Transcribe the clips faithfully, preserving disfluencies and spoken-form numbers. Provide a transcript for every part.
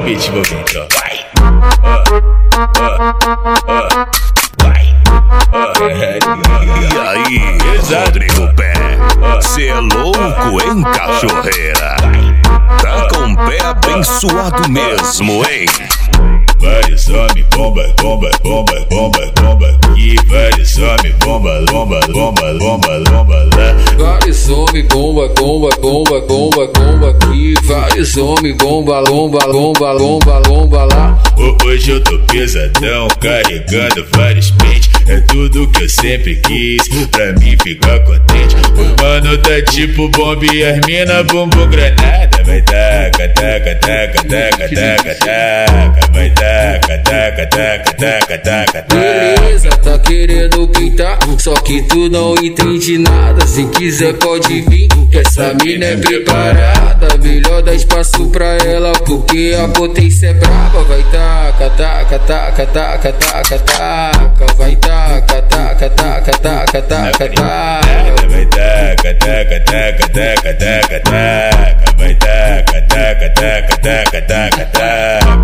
beat envolvente, ó. Vai, ó, ó, ó, vai, ó. E aí, Rodrigo Pé, cê é louco, hein, cachorreira? Tá com o pé abençoado mesmo, hein? Vários homens, bomba, bomba, bomba, bomba, bomba. E vários homens, bomba, bomba, bomba, bomba, bomba lá. Vários homens, bomba, bomba, bomba, bomba, bomba aqui. Vários homens, bomba, lomba, lomba, lomba, lomba lá. Hoje eu tô pesadão, carregando vários pentes. É tudo que eu sempre quis, pra mim ficar contente. O mano tá tipo bomba e as mina bumbum granada. Vai taca, taca, taca, taca, taca, taca. Vai taca, taca, taca, taca, taca, taca. Beleza, tá querendo pintar, só que tu não entende nada. Se quiser pode vir, que essa mina é preparada. Melhor dar espaço pra ela, porque a potência é brava. Vai taca, taca, taca, taca, taca, taca. Vai taca, taca, taca, taca, taca, taca. Vai taca, taca, taca, taca, taca, taca. Vai taca, taca, taca, taca, taca, taca.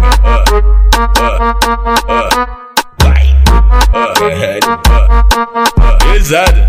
Vai, pesado.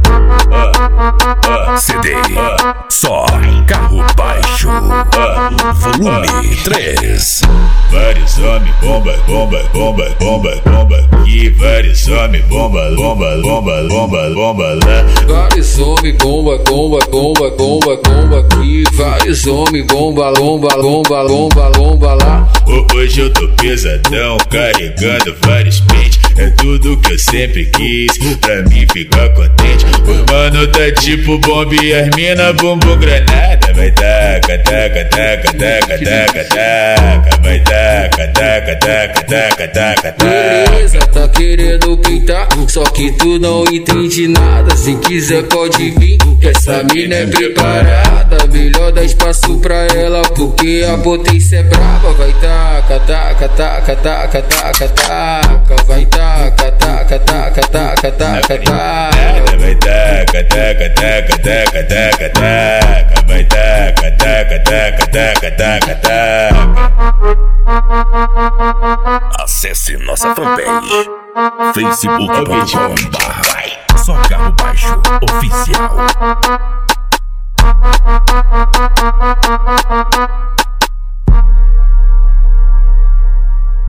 C D, só carro baixo, volume três. Vários homens, bomba, bomba, bomba, bomba, bomba. E vários homens, bomba, bomba, bomba, bomba, bomba lá. Vários homens, bomba, bomba, bomba, bomba, bomba aqui. Vários homens, bomba, lomba, lomba, lomba, lomba lá. Hoje eu tô pesadão, carregando vários pentes. É tudo que eu sempre quis, pra mim ficar contente. O mano tá tipo bomba e as mina bumbum granada. Vai taca, taca, taca, taca, taca, taca. Vai taca, taca, taca, taca, taca, taca. Beleza, tá querendo pintar, só que tu não entende nada. Se quiser pode vir, que essa mina é preparada. Melhor dar espaço pra ela, porque a potência é brava. Vai taca, taca, taca, taca, taca, taca. Vai taca, taca, taca, taca, taca, taca. Vai taca, taca, taca, taca, taca, taca. Vai taca, taca, taca, taca, taca, taca. Acesse nossa fanpage facebook ponto com barra só carro baixo oficial.